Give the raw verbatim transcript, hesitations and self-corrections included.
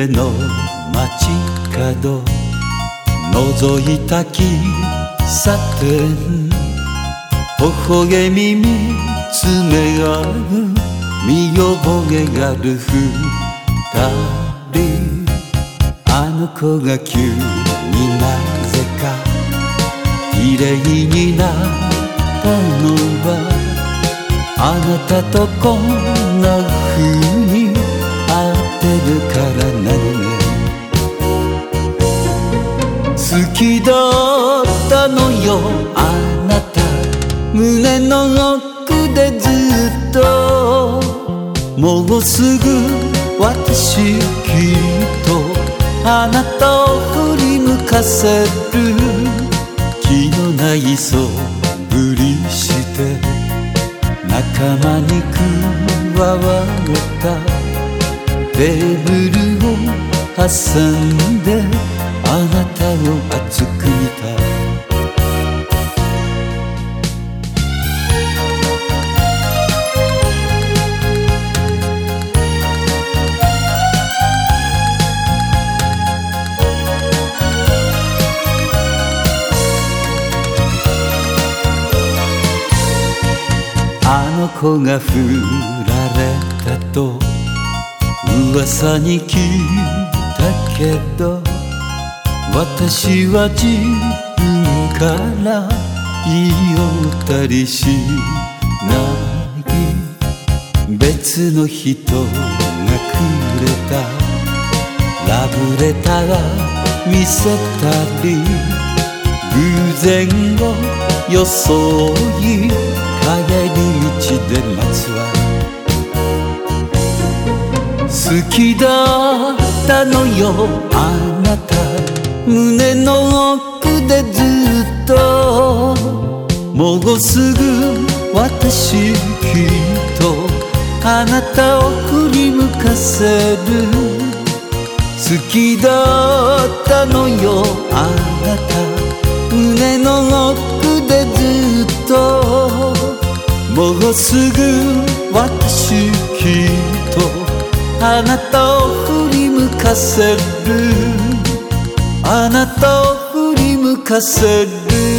れの街角覗いた喫茶店微笑み見つめ合う見覚えがある二人あの子が急になぜか綺麗になったのはあなたとこんな風に会ってるからなのね好きだったのよあなた胸の奥でずっともうすぐ私きっとあなたを振り向かせる気のないそぶりして仲間に加わったテーブルを挟んであなたを熱く見たあの子が振られたと噂に聞いたけど私は自分から言いよったりしない別の人がくれたラブレター見せたり偶然を装い帰り道で待つわ好きだったのよあなた胸の奥でずっともうすぐ私きっとあなたを振り向かせる好きだったのよあなた胸の奥でずっともうすぐ私きっとあなたを振り向かせるあなたを振り向かせる